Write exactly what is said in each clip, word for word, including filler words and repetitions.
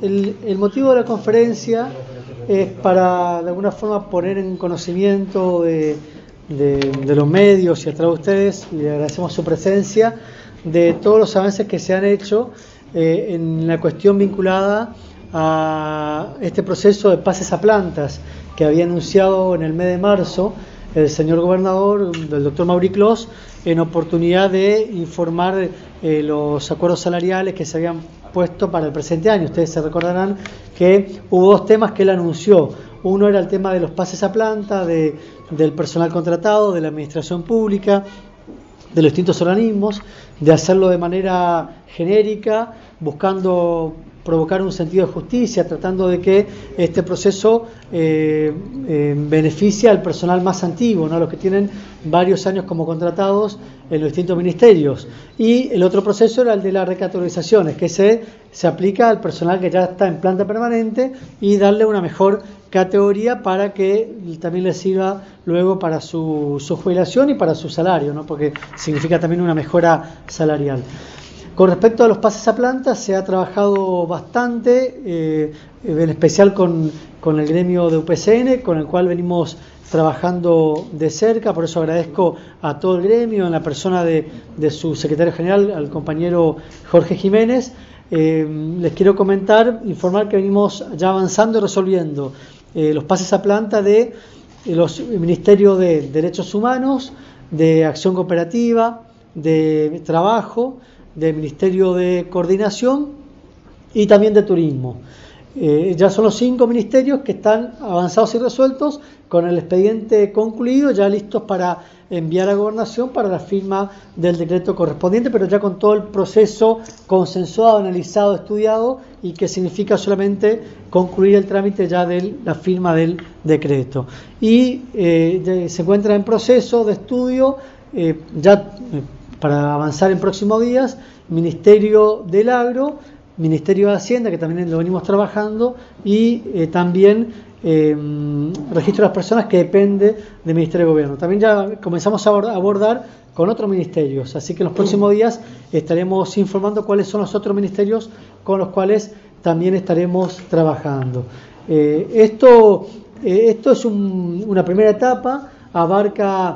el, el motivo de la conferencia es para de alguna forma poner en conocimiento de, de, de los medios y a través de ustedes, y le agradecemos su presencia, de todos los avances que se han hecho eh, en la cuestión vinculada a este proceso de pases a plantas que había anunciado en el mes de marzo el señor gobernador, el doctor Mauri Clos, en oportunidad de informar eh, los acuerdos salariales que se habían puesto para el presente año. Ustedes se recordarán que hubo dos temas que él anunció. Uno era el tema de los pases a planta, de, del personal contratado, de la administración pública, de los distintos organismos, de hacerlo de manera genérica, buscando provocar un sentido de justicia, tratando de que este proceso eh, eh, beneficie al personal más antiguo, ¿no? Los que tienen varios años como contratados en los distintos ministerios. Y el otro proceso era el de las recategorizaciones, que se, se aplica al personal que ya está en planta permanente y darle una mejor categoría para que también le sirva luego para su, su jubilación y para su salario, ¿no? Porque significa también una mejora salarial. Con respecto a los pases a planta, se ha trabajado bastante, eh, en especial con, con el gremio de U P C N, con el cual venimos trabajando de cerca, por eso agradezco a todo el gremio, en la persona de, de su secretario general, al compañero Jorge Jiménez. Eh, les quiero comentar, informar que venimos ya avanzando y resolviendo eh, los pases a planta de eh, los ministerios de Derechos Humanos, de Acción Cooperativa, de Trabajo, del Ministerio de Coordinación y también de Turismo. Eh, ya son los cinco ministerios que están avanzados y resueltos, con el expediente concluido, ya listos para enviar a Gobernación para la firma del decreto correspondiente, pero ya con todo el proceso consensuado, analizado, estudiado, y que significa solamente concluir el trámite ya de la firma del decreto. Y eh, se encuentra en proceso de estudio, eh, ya eh, para avanzar en próximos días, Ministerio del Agro, Ministerio de Hacienda, que también lo venimos trabajando, y eh, también eh, Registro de las Personas, que depende del Ministerio de Gobierno. También ya comenzamos a abordar con otros ministerios, así que en los próximos días estaremos informando cuáles son los otros ministerios con los cuales también estaremos trabajando. Eh, esto, eh, esto es un, una primera etapa, abarca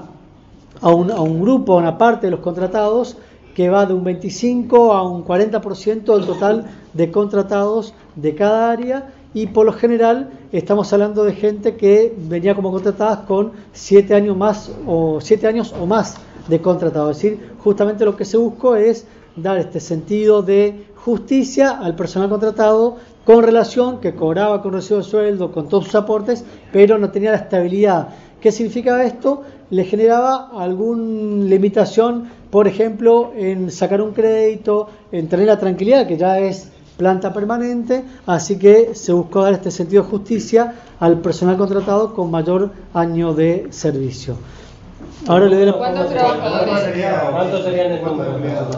A un, a un grupo, a una parte de los contratados, que va de un veinticinco a un cuarenta por ciento del total de contratados de cada área, y por lo general estamos hablando de gente que venía como contratadas con siete años más o siete años o más de contratado. Es decir, justamente lo que se buscó es dar este sentido de justicia al personal contratado con relación, que cobraba con recibo de sueldo, con todos sus aportes, pero no tenía la estabilidad. ¿Qué significaba esto? Le generaba alguna limitación, por ejemplo, en sacar un crédito, en tener la tranquilidad, que ya es planta permanente, así que se buscó dar este sentido de justicia al personal contratado con mayor año de servicio. Ahora le doy la... ¿Cuántos trabajadores? ¿Cuántos serían el número?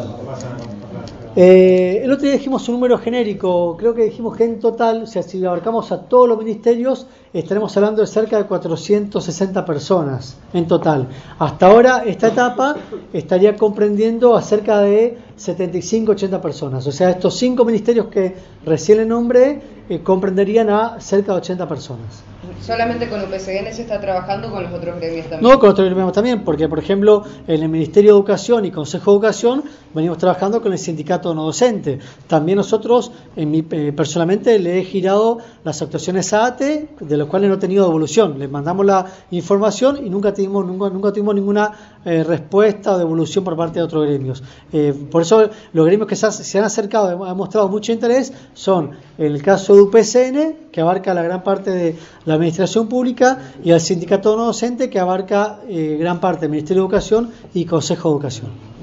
Eh, el otro día dijimos un número genérico, creo que dijimos que en total, o sea, si abarcamos a todos los ministerios, estaremos hablando de cerca de cuatrocientas sesenta personas en total. Hasta ahora, esta etapa estaría comprendiendo a cerca de setenta y cinco, ochenta personas. O sea, estos cinco ministerios que recién le nombré eh, comprenderían a cerca de ochenta personas. ¿Solamente con U P C N se está trabajando, con los otros gremios también? No, con otros gremios también, porque por ejemplo en el Ministerio de Educación y Consejo de Educación venimos trabajando con el sindicato no docente. También nosotros, en mi, eh, personalmente, le he girado las actuaciones a ATE, de los cuales no he tenido devolución. Les mandamos la información y nunca tuvimos, nunca, nunca tuvimos ninguna eh, respuesta o devolución por parte de otros gremios. Eh, por eso los gremios que se, ha, se han acercado, han mostrado mucho interés, son el caso de U P C N, que abarca la gran parte de la Administración Pública, y al sindicato no docente, que abarca eh, gran parte del Ministerio de Educación y Consejo de Educación.